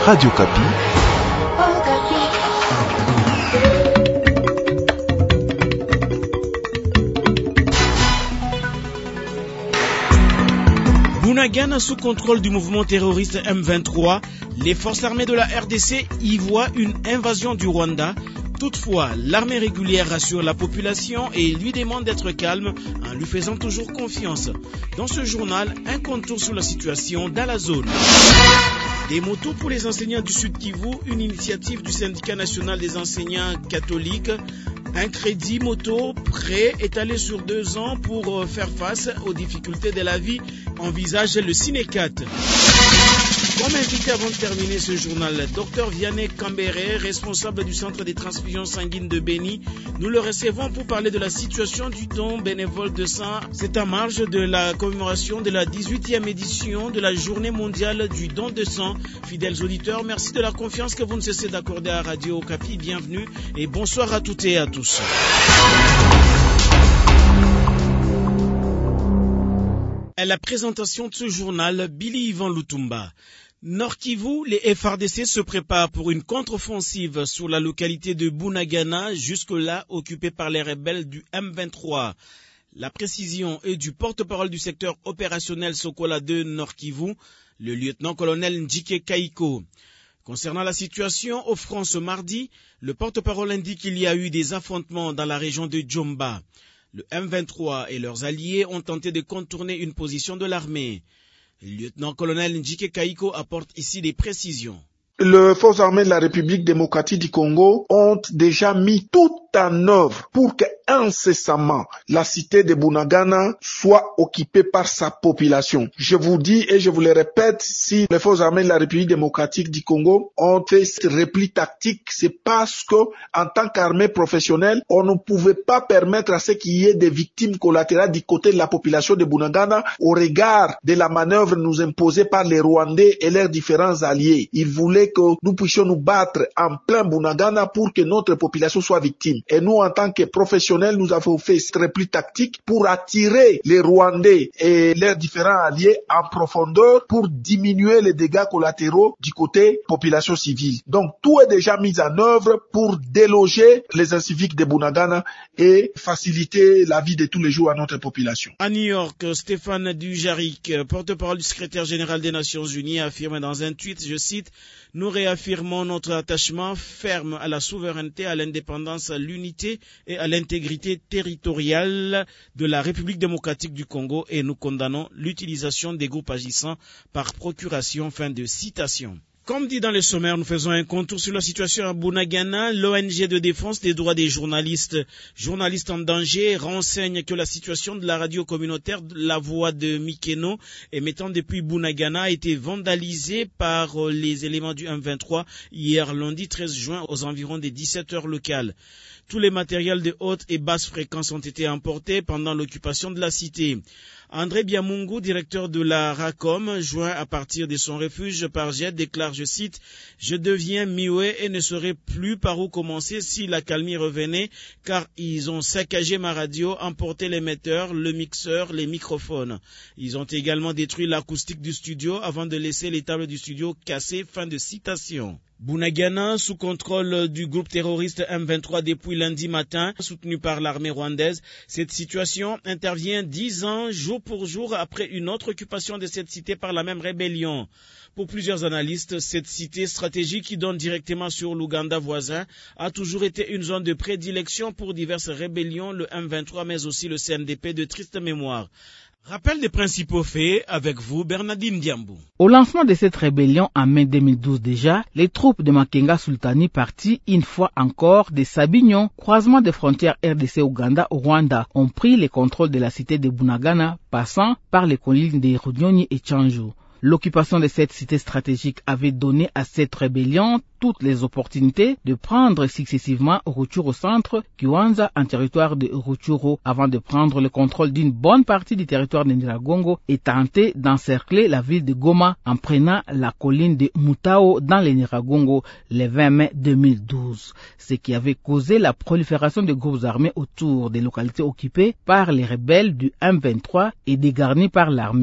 Radio Kapi. Bunagana sous contrôle du mouvement terroriste M23, les forces armées de la RDC y voient une invasion du Rwanda. Toutefois, l'armée régulière rassure la population et lui demande d'être calme en lui faisant toujours confiance. Dans ce journal, un contour sur la situation dans la zone. Des motos pour les enseignants du Sud Kivu, une initiative du syndicat national des enseignants catholiques. Un crédit moto prêt étalé sur 2 ans pour faire face aux difficultés de la vie, envisage le Sinécat. Comme invité avant de terminer ce journal, Dr Vianney Cambéré, responsable du centre des transfusions sanguines de Béni, nous le recevons pour parler de la situation du don bénévole de sang. C'est en marge de la commémoration de la 18e édition de la journée mondiale du don de sang. Fidèles auditeurs, merci de la confiance que vous ne cessez d'accorder à Radio Okapi. Bienvenue et bonsoir à toutes et à tous. À la présentation de ce journal, Billy Yvan Lutumba. Nord Kivu, les FARDC se préparent pour une contre-offensive sur la localité de Bunagana, jusque-là occupée par les rebelles du M23. La précision est du porte-parole du secteur opérationnel Sokola 2 Nord Kivu, le lieutenant-colonel Njike Kaiko. Concernant la situation au front ce mardi, le porte-parole indique qu'il y a eu des affrontements dans la région de Djomba. Le M23 et leurs alliés ont tenté de contourner une position de l'armée. Le lieutenant-colonel Njike Kaiko apporte ici des précisions. Les forces armées de la République démocratique du Congo ont déjà mis tout en œuvre pour que incessamment la cité de Bunagana soit occupée par sa population. Je vous dis et je vous le répète, si les forces armées de la République démocratique du Congo ont fait ce repli tactique, c'est parce que, en tant qu'armée professionnelle, on ne pouvait pas permettre à ce qu'il y ait des victimes collatérales du côté de la population de Bunagana au regard de la manœuvre nous imposée par les Rwandais et leurs différents alliés. Ils voulaient que nous puissions nous battre en plein Bunagana pour que notre population soit victime. Et nous, en tant que professionnels, nous avons fait ce repli tactique pour attirer les Rwandais et leurs différents alliés en profondeur pour diminuer les dégâts collatéraux du côté population civile. Donc, tout est déjà mis en œuvre pour déloger les inciviques de Bunagana et faciliter la vie de tous les jours à notre population. À New York, Stéphane Dujarric, porte-parole du secrétaire général des Nations Unies, affirme dans un tweet, je cite, « Nous réaffirmons notre attachement ferme à la souveraineté, à l'indépendance, à l'unité et à l'intégrité territoriale de la République démocratique du Congo et nous condamnons l'utilisation des groupes agissant par procuration. » Fin de citation. Comme dit dans le sommaire, nous faisons un contour sur la situation à Bunagana. L'ONG de défense des droits des journalistes en danger, renseigne que la situation de la radio communautaire La Voix de Mikeno, émettant depuis Bunagana, a été vandalisée par les éléments du M23 hier lundi 13 juin aux environs des 17 heures locales. Tous les matériels de haute et basse fréquence ont été emportés pendant l'occupation de la cité. André Biamungu, directeur de la RACOM, joint à partir de son refuge par jet, déclare, je cite, « Je deviens muet et ne saurais plus par où commencer si la calmie revenait, car ils ont saccagé ma radio, emporté l'émetteur, le mixeur, les microphones. Ils ont également détruit l'acoustique du studio avant de laisser les tables du studio cassées. » Fin de citation. Bunagana, sous contrôle du groupe terroriste M23 depuis lundi matin, soutenu par l'armée rwandaise. Cette situation intervient 10 ans, jour pour jour, après une autre occupation de cette cité par la même rébellion. Pour plusieurs analystes, cette cité stratégique qui donne directement sur l'Ouganda voisin a toujours été une zone de prédilection pour diverses rébellions, le M23 mais aussi le CNDP de triste mémoire. Rappel des principaux faits avec vous, Bernardine Diambou. Au lancement de cette rébellion en mai 2012 déjà, les troupes de Makenga Sultani parties une fois encore de Sabignon, croisement des frontières RDC-Ouganda au Rwanda, ont pris le contrôle de la cité de Bunagana, passant par les collines de Runyonyi et Tchanju. L'occupation de cette cité stratégique avait donné à cette rébellion toutes les opportunités de prendre successivement Rutshuru centre, Kiwanja en territoire de Rutshuru avant de prendre le contrôle d'une bonne partie du territoire de Nyiragongo et tenter d'encercler la ville de Goma en prenant la colline de Mutao dans le Nyiragongo le 20 mai 2012, ce qui avait causé la prolifération de groupes armés autour des localités occupées par les rebelles du M23 et dégarnis par l'armée.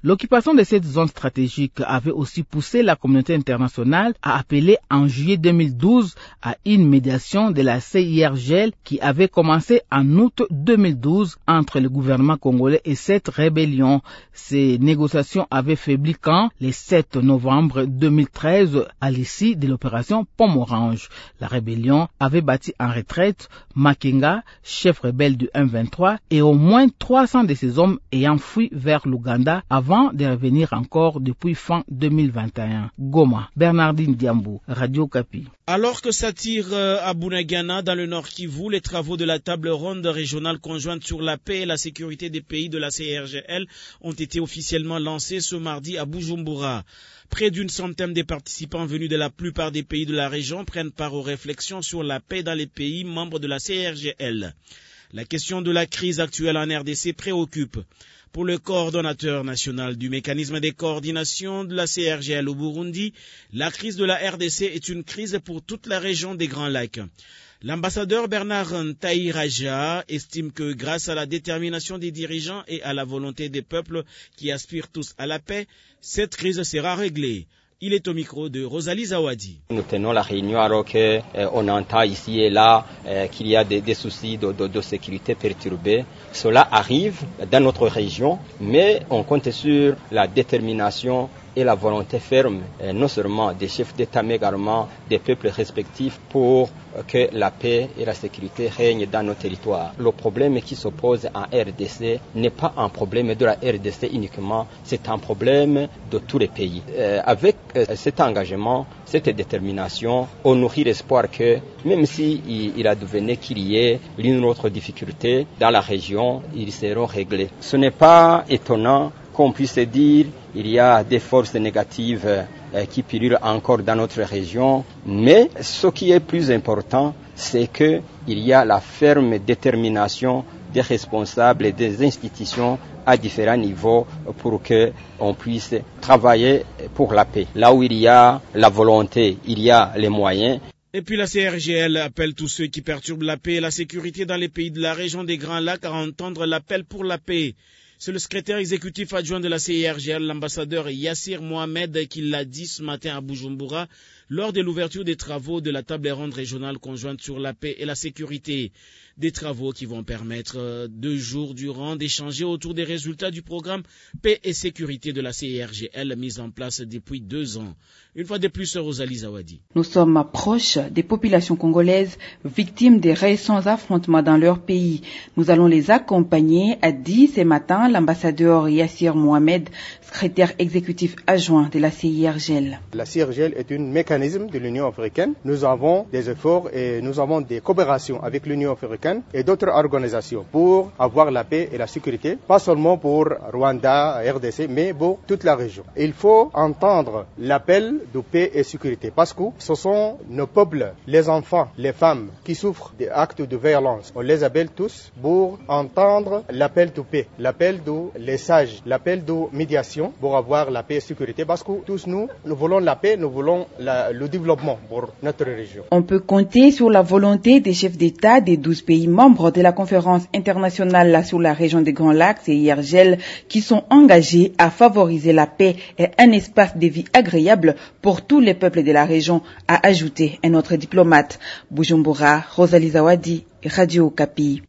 L'occupation de cette zone stratégique avait aussi poussé la communauté internationale à appeler en juillet 2012 à une médiation de la CIRGL qui avait commencé en août 2012 entre le gouvernement congolais et cette rébellion. Ces négociations avaient faibli quand, le 7 novembre 2013, à l'issue de l'opération Pomme-Orange. La rébellion avait battu en retraite Makenga, chef rebelle du M23, et au moins 300 de ses hommes ayant fui vers l'Ouganda avant de revenir encore depuis fin 2021. Goma, Bernardine Diambou, Radio Kapi. Alors que s'attire à Bunagana, dans le Nord Kivu, les travaux de la table ronde régionale conjointe sur la paix et la sécurité des pays de la CIRGL ont été officiellement lancés ce mardi à Bujumbura. Près d'une centaine de participants venus de la plupart des pays de la région prennent part aux réflexions sur la paix dans les pays membres de la CIRGL. La question de la crise actuelle en RDC préoccupe. Pour le coordonnateur national du mécanisme de coordination de la CIRGL au Burundi, la crise de la RDC est une crise pour toute la région des Grands Lacs. L'ambassadeur Bernard Ntaïraja estime que grâce à la détermination des dirigeants et à la volonté des peuples qui aspirent tous à la paix, cette crise sera réglée. Il est au micro de Rosalie Zawadi. Nous tenons la réunion alors qu'on entend ici et là qu'il y a des soucis de sécurité perturbés. Cela arrive dans notre région, mais on compte sur la détermination et la volonté ferme, non seulement des chefs d'État, mais également des peuples respectifs pour que la paix et la sécurité règnent dans nos territoires. Le problème qui s'oppose en RDC n'est pas un problème de la RDC uniquement, c'est un problème de tous les pays. Avec cet engagement, cette détermination, on nourrit l'espoir que même s'il advenait qu'il y ait l'une ou autre difficulté dans la région, ils seront réglés. Ce n'est pas étonnant qu'on puisse dire il y a des forces négatives qui pullulent encore dans notre région, mais ce qui est plus important, c'est qu'il y a la ferme détermination des responsables et des institutions à différents niveaux pour qu'on puisse travailler pour la paix. Là où il y a la volonté, il y a les moyens. Et puis la CIRGL appelle tous ceux qui perturbent la paix et la sécurité dans les pays de la région des Grands Lacs à entendre l'appel pour la paix. C'est le secrétaire exécutif adjoint de la CIRGL, l'ambassadeur Yassir Mohamed, qui l'a dit ce matin à Bujumbura lors de l'ouverture des travaux de la table ronde régionale conjointe sur la paix et la sécurité. Des travaux qui vont permettre 2 jours durant d'échanger autour des résultats du programme Paix et sécurité de la CIRGL mis en place depuis 2 ans. Une fois de plus, Rosalie Zawadi. Nous sommes proches des populations congolaises victimes des récents affrontements dans leur pays. Nous allons les accompagner, a dit ce matin l'ambassadeur Yassir Mohamed, secrétaire exécutif adjoint de la CIRGL. La CIRGL est un mécanisme de l'Union africaine. Nous avons des efforts et nous avons des coopérations avec l'Union africaine et d'autres organisations pour avoir la paix et la sécurité, pas seulement pour Rwanda, RDC, mais pour toute la région. Il faut entendre l'appel de paix et sécurité parce que ce sont nos peuples, les enfants, les femmes qui souffrent des actes de violence. On les appelle tous pour entendre l'appel de paix, l'appel des sages, l'appel de médiation pour avoir la paix et la sécurité parce que tous nous voulons la paix, nous voulons le développement pour notre région. On peut compter sur la volonté des chefs d'État des 12 pays membres de la conférence internationale sur la région des Grands Lacs, CIRGL, qui sont engagés à favoriser la paix et un espace de vie agréable pour tous les peuples de la région, a ajouté un autre diplomate. Bujumbura, Rosalie Zawadi, Radio Kapi.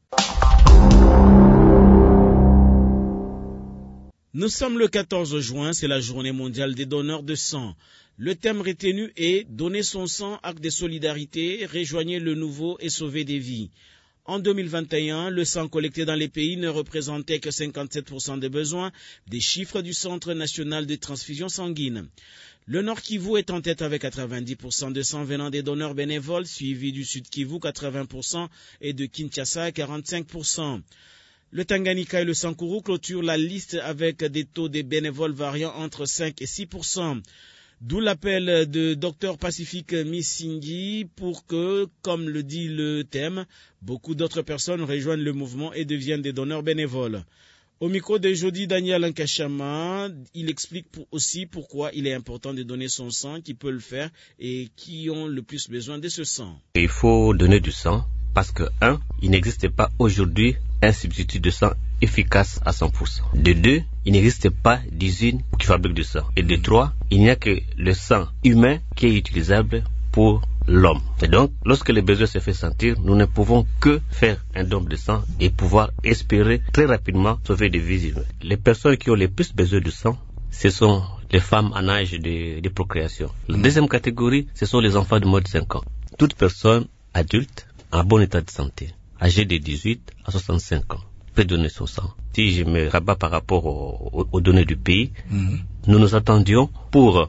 Nous sommes le 14 juin, c'est la journée mondiale des donneurs de sang. Le thème retenu est « Donner son sang, acte de solidarité, rejoignez le nouveau et sauvez des vies ». En 2021, le sang collecté dans les pays ne représentait que 57% des besoins, des chiffres du Centre national de transfusion sanguine. Le Nord Kivu est en tête avec 90% de sang venant des donneurs bénévoles, suivi du Sud Kivu 80% et de Kinshasa 45%. Le Tanganyika et le Sankuru clôturent la liste avec des taux de bénévoles variant entre 5 et 6%. D'où l'appel de Dr Pacifique Missingi pour que, comme le dit le thème, beaucoup d'autres personnes rejoignent le mouvement et deviennent des donneurs bénévoles. Au micro de Jody Daniel Nkashama, il explique aussi pourquoi il est important de donner son sang, qui peut le faire et qui ont le plus besoin de ce sang. Il faut donner du sang Parce que, 1, il n'existe pas aujourd'hui un substitut de sang efficace à 100%. De 2, il n'existe pas d'usine qui fabrique du sang. Et de 3, il n'y a que le sang humain qui est utilisable pour l'homme. Et donc, lorsque le besoin se fait sentir, nous ne pouvons que faire un don de sang et pouvoir espérer très rapidement sauver des vies humaines. Les personnes qui ont le plus besoin de sang, ce sont les femmes en âge de procréation. La deuxième catégorie, ce sont les enfants de moins de 5 ans. Toute personne adulte en bon état de santé, âgée de 18 à 65 ans, peut donner son sang. Si je me rabats par rapport aux données du pays, nous nous attendions pour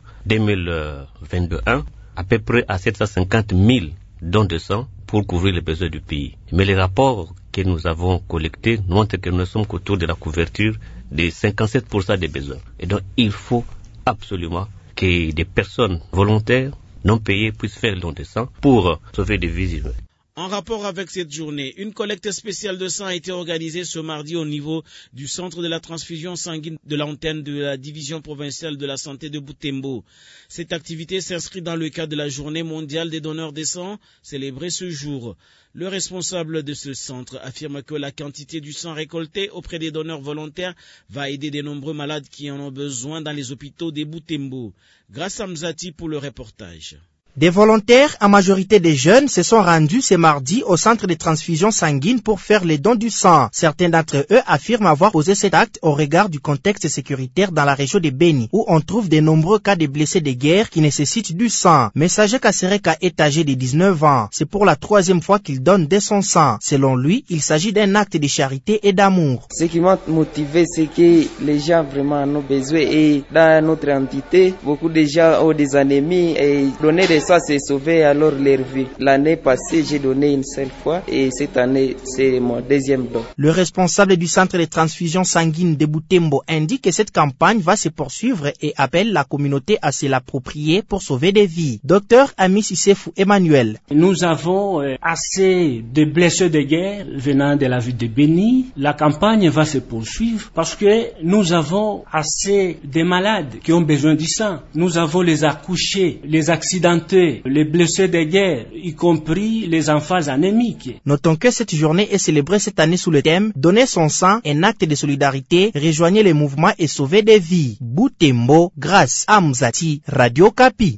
2021 à peu près à 750 000 dons de sang pour couvrir les besoins du pays. Mais les rapports que nous avons collectés montrent que nous sommes autour de la couverture de 57% des besoins. Et donc, il faut absolument que des personnes volontaires non payées puissent faire le don de sang pour sauver des vies humaines. En rapport avec cette journée, une collecte spéciale de sang a été organisée ce mardi au niveau du centre de la transfusion sanguine de l'antenne de la division provinciale de la santé de Butembo. Cette activité s'inscrit dans le cadre de la journée mondiale des donneurs de sang, célébrée ce jour. Le responsable de ce centre affirme que la quantité du sang récolté auprès des donneurs volontaires va aider de nombreux malades qui en ont besoin dans les hôpitaux de Butembo. Grâce à Mzati pour le reportage. Des volontaires, en majorité des jeunes, se sont rendus ce mardi au centre de transfusion sanguine pour faire les dons du sang. Certains d'entre eux affirment avoir posé cet acte au regard du contexte sécuritaire dans la région de Beni, où on trouve de nombreux cas de blessés de guerre qui nécessitent du sang. Messager Kasereka est âgé de 19 ans. C'est pour la 3e fois qu'il donne de son sang. Selon lui, il s'agit d'un acte de charité et d'amour. Ce qui m'a motivé, c'est que les gens vraiment en ont besoin et dans notre entité, beaucoup de gens ont des anémies et donner des ça c'est sauver alors leur vie. L'année passée, j'ai donné une seule fois et cette année, c'est mon 2e don. Le responsable du centre de transfusion sanguine de Butembo indique que cette campagne va se poursuivre et appelle la communauté à se l'approprier pour sauver des vies. Docteur Ami Sissefou Emmanuel. Nous avons assez de blessés de guerre venant de la ville de Beni. La campagne va se poursuivre parce que nous avons assez de malades qui ont besoin du sang. Nous avons les accouchés, les accidentés, les blessés de guerre, y compris les enfants anémiques. Notons que cette journée est célébrée cette année sous le thème « Donner son sang, un acte de solidarité, rejoignez les mouvements et sauver des vies ». Butembo, grâce à Mzati, Radio Kapi.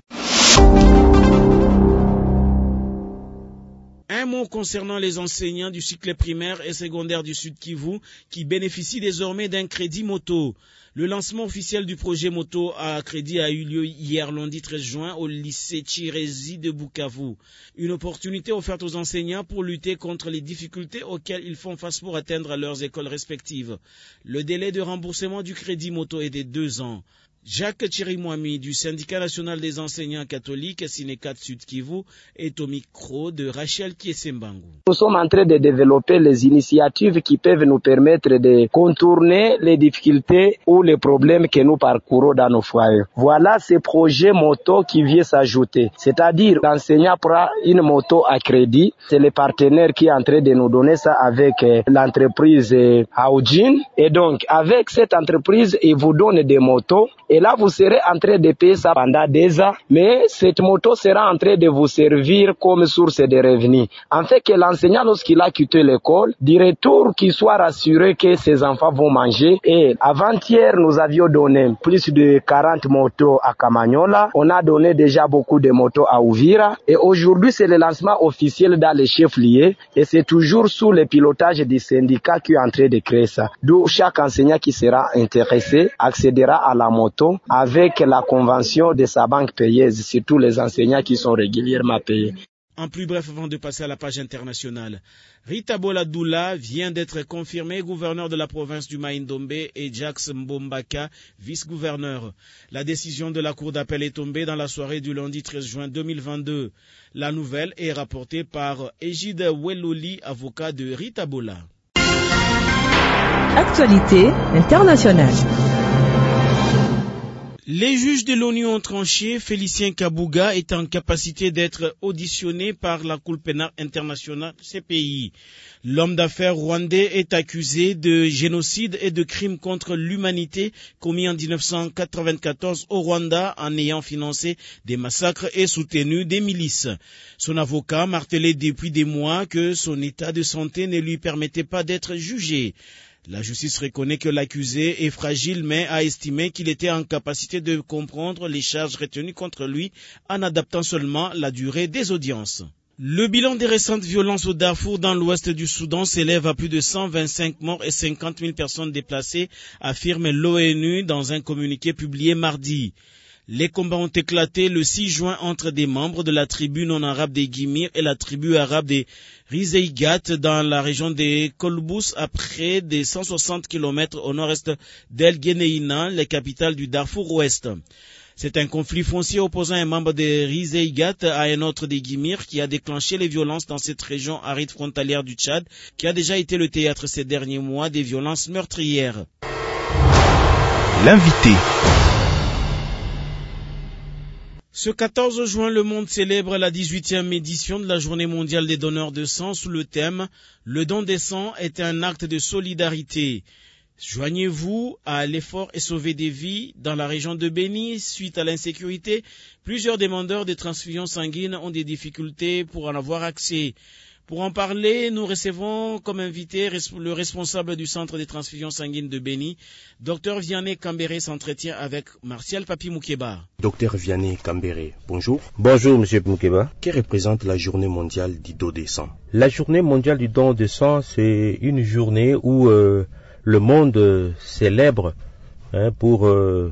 Un mot concernant les enseignants du cycle primaire et secondaire du Sud Kivu qui bénéficient désormais d'un crédit moto. Le lancement officiel du projet moto à crédit a eu lieu hier lundi 13 juin au lycée Chirezi de Bukavu. Une opportunité offerte aux enseignants pour lutter contre les difficultés auxquelles ils font face pour atteindre leurs écoles respectives. Le délai de remboursement du crédit moto est de 2 ans. Jacques Chirimwami du syndicat national des enseignants catholiques Sinekat Sud Kivu est au micro de Rachel Kiesembangu. Nous sommes en train de développer les initiatives qui peuvent nous permettre de contourner les difficultés ou les problèmes que nous parcourons dans nos foyers. Voilà ce projet moto qui vient s'ajouter. C'est-à-dire l'enseignant prend une moto à crédit. C'est le partenaire qui est en train de nous donner ça avec l'entreprise Aoujin. Et donc avec cette entreprise, il vous donne des motos. Et là, vous serez en train de payer ça pendant des ans, mais cette moto sera en train de vous servir comme source de revenus. En fait, que l'enseignant, lorsqu'il a quitté l'école, du retour, qu'il soit rassuré que ses enfants vont manger. Et avant-hier, nous avions donné plus de 40 motos à Kamanyola. On a donné déjà beaucoup de motos à Uvira. Et aujourd'hui, c'est le lancement officiel dans les chefs-lieux. Et c'est toujours sous le pilotage du syndicat qui est en train de créer ça. D'où chaque enseignant qui sera intéressé accédera à la moto avec la convention de sa banque payeuse, surtout les enseignants qui sont régulièrement payés. En plus bref, avant de passer à la page internationale, Rita Bola-Doula vient d'être confirmée gouverneur de la province du Maïndombe et Jax Mbombaka, vice-gouverneur. La décision de la Cour d'appel est tombée dans la soirée du lundi 13 juin 2022. La nouvelle est rapportée par Égide Weloli, avocat de Rita Bola. Actualité internationale. Les juges de l'ONU ont tranché. Félicien Kabouga est en capacité d'être auditionné par la Cour pénale internationale CPI. L'homme d'affaires rwandais est accusé de génocide et de crimes contre l'humanité commis en 1994 au Rwanda en ayant financé des massacres et soutenu des milices. Son avocat martelait depuis des mois que son état de santé ne lui permettait pas d'être jugé. La justice reconnaît que l'accusé est fragile, mais a estimé qu'il était en capacité de comprendre les charges retenues contre lui en adaptant seulement la durée des audiences. Le bilan des récentes violences au Darfour dans l'ouest du Soudan s'élève à plus de 125 morts et 50 000 personnes déplacées, affirme l'ONU dans un communiqué publié mardi. Les combats ont éclaté le 6 juin entre des membres de la tribu non arabe des Guimir et la tribu arabe des Rizeigat dans la région des Kolbous à près de 160 km au nord-est d'El Geneina, la capitale du Darfour ouest. C'est un conflit foncier opposant un membre des Rizeigat à un autre des Guimir qui a déclenché les violences dans cette région aride frontalière du Tchad, qui a déjà été le théâtre ces derniers mois des violences meurtrières. L'invité. Ce 14 juin, le monde célèbre la 18e édition de la Journée mondiale des donneurs de sang sous le thème « Le don des sangs est un acte de solidarité ». Joignez-vous à l'effort et sauvez des vies. Dans la région de Béni, suite à l'insécurité, plusieurs demandeurs de transfusions sanguines ont des difficultés pour en avoir accès. Pour en parler, nous recevons comme invité le responsable du centre des transfusions sanguines de Béni, Dr Vianney Kambere s'entretient avec Martial Papi Moukeba. Dr Vianney Kambere, bonjour. Bonjour Monsieur Moukeba. Que représente la journée mondiale du don de sang? La journée mondiale du don de sang, c'est une journée où le monde célèbre pour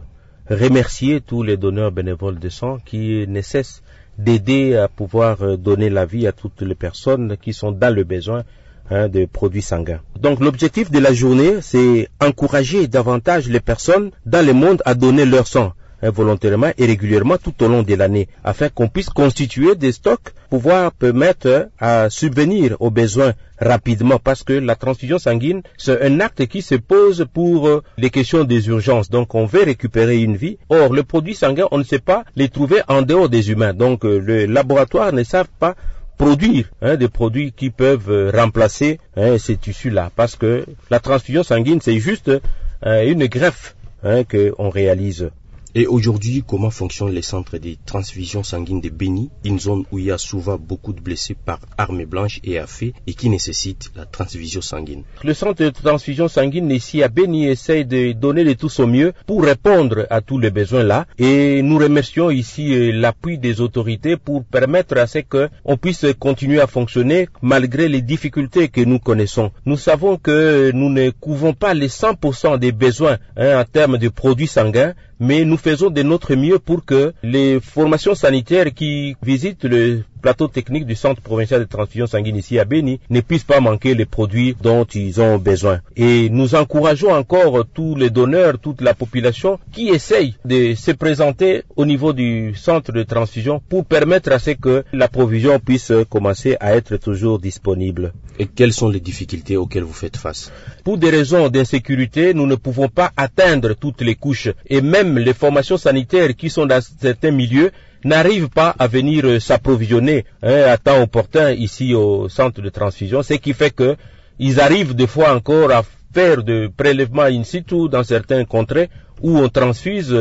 remercier tous les donneurs bénévoles de sang qui ne cessent d'aider à pouvoir donner la vie à toutes les personnes qui sont dans le besoin de produits sanguins. Donc l'objectif de la journée, c'est encourager davantage les personnes dans le monde à donner leur sang volontairement et régulièrement tout au long de l'année, afin qu'on puisse constituer des stocks, pouvoir permettre à subvenir aux besoins rapidement, parce que la transfusion sanguine, c'est un acte qui se pose pour les questions des urgences. Donc on veut récupérer une vie. Or, le produit sanguin, on ne sait pas les trouver en dehors des humains. Donc le laboratoire ne savent pas produire des produits qui peuvent remplacer ces tissus-là, parce que la transfusion sanguine, c'est juste une greffe qu'on réalise. Et aujourd'hui, comment fonctionnent les centres de transfusion sanguine de Béni, une zone où il y a souvent beaucoup de blessés par armes blanches et à feu et qui nécessitent la transfusion sanguine? Le centre de transfusion sanguine ici à Béni essaye de donner de tout son mieux pour répondre à tous les besoins là. Et nous remercions ici l'appui des autorités pour permettre à ce qu'on puisse continuer à fonctionner malgré les difficultés que nous connaissons. Nous savons que nous ne couvrons pas les 100% des besoins en termes de produits sanguins, mais nous faisons de notre mieux pour que les formations sanitaires qui visitent le plateau technique du centre provincial de transfusion sanguine ici à Béni ne puissent pas manquer les produits dont ils ont besoin. Et nous encourageons encore tous les donneurs, toute la population qui essayent de se présenter au niveau du centre de transfusion pour permettre à ce que la provision puisse commencer à être toujours disponible. Et quelles sont les difficultés auxquelles vous faites face? Pour des raisons d'insécurité, nous ne pouvons pas atteindre toutes les couches et même les formations sanitaires qui sont dans certains milieux n'arrivent pas à venir s'approvisionner à temps opportun ici au centre de transfusion, ce qui fait que ils arrivent des fois encore à faire de prélèvements in situ dans certains contrées où on transfuse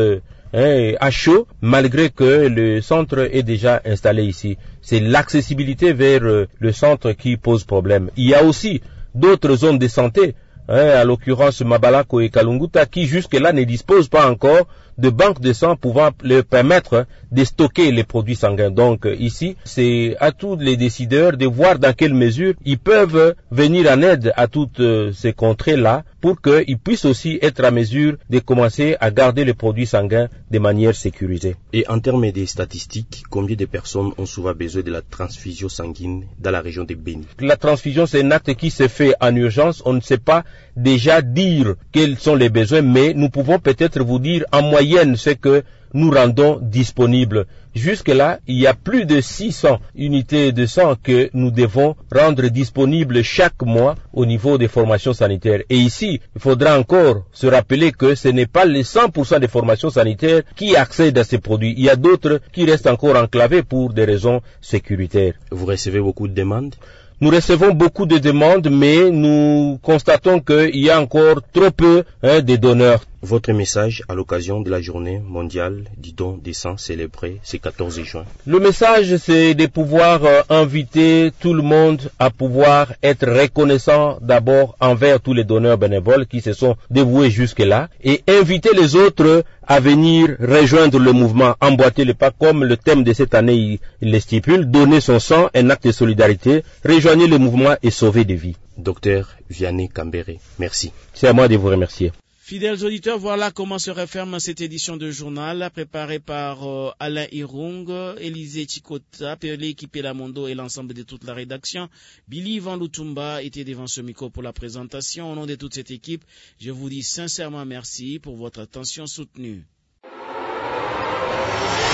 à chaud malgré que le centre est déjà installé ici. C'est l'accessibilité vers le centre qui pose problème. Il y a aussi d'autres zones de santé, à l'occurrence Mabalako et Kalunguta, qui jusque-là ne disposent pas encore de banques de sang pouvant leur permettre de stocker les produits sanguins. Donc ici, c'est à tous les décideurs de voir dans quelle mesure ils peuvent venir en aide à toutes ces contrées-là pour qu'ils puissent aussi être à mesure de commencer à garder les produits sanguins de manière sécurisée. Et en termes des statistiques, combien de personnes ont souvent besoin de la transfusion sanguine dans la région de Béni? La transfusion, c'est un acte qui se fait en urgence. On ne sait pas déjà dire quels sont les besoins, mais nous pouvons peut-être vous dire en moyenne ce que nous rendons disponibles. Jusque-là, il y a plus de 600 unités de sang que nous devons rendre disponibles chaque mois au niveau des formations sanitaires. Et ici, il faudra encore se rappeler que ce n'est pas les 100% des formations sanitaires qui accèdent à ces produits. Il y a d'autres qui restent encore enclavés pour des raisons sécuritaires. Vous recevez beaucoup de demandes? Nous recevons beaucoup de demandes, mais nous constatons qu'il y a encore trop peu de donneurs. Votre message à l'occasion de la journée mondiale du don des sangs célébrée ce 14 juin. Le message, c'est de pouvoir inviter tout le monde à pouvoir être reconnaissant d'abord envers tous les donneurs bénévoles qui se sont dévoués jusque-là et inviter les autres à venir rejoindre le mouvement Emboîter le pas comme le thème de cette année il le stipule, donner son sang, un acte de solidarité, rejoignez le mouvement et sauver des vies. Docteur Vianney Kambere, merci. C'est à moi de vous remercier. Fidèles auditeurs, voilà comment se referme cette édition de journal préparée par Alain Irung, Élisée Chikota, l'équipe Pelamondo et l'ensemble de toute la rédaction. Billy Van Lutumba était devant ce micro pour la présentation. Au nom de toute cette équipe, je vous dis sincèrement merci pour votre attention soutenue.